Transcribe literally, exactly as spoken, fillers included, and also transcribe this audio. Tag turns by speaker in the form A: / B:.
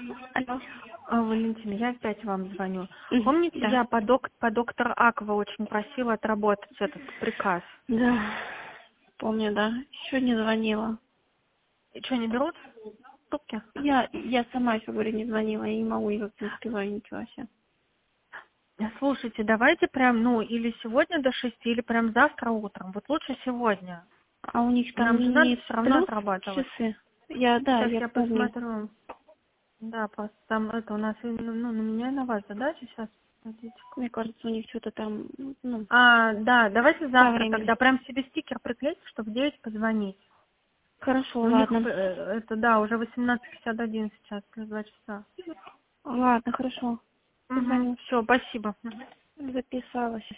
A: Алло.
B: А, Валентина, я опять вам звоню.
A: М,
B: Помните,
A: Да.
B: я по, док по доктор Аква очень просила отработать этот приказ?
A: Да. Помню, да. Еще не звонила.
B: И что, не берут трубки?
A: Я, я сама еще, говорю, не звонила. Я не могу, никак не успеваю ничего вообще.
B: Э, Слушайте, давайте прям, ну, или сегодня до шести, или прям завтра утром. Вот лучше сегодня.
A: А у них там
B: Нам же надо
A: не
B: все равно
A: плюс
B: отрабатывать.
A: часы? Я, да,
B: Сейчас
A: я
B: я
A: помню.
B: посмотрю. Да, просто там это у нас, и, ну, ну, на меня и на вас задача сейчас.
A: Мне кажется, у них что-то там, ну,
B: А, да, давайте
A: по
B: завтра
A: времени.
B: тогда прям себе стикер приклейте, чтобы в девять позвонить.
A: Хорошо,
B: У них,
A: ладно.
B: э, это, да, уже восемнадцать пятьдесят один сейчас, плюс два часа.
A: Ладно, хорошо.
B: Угу.
A: Позвоню.
B: Все, спасибо.
A: Записалась.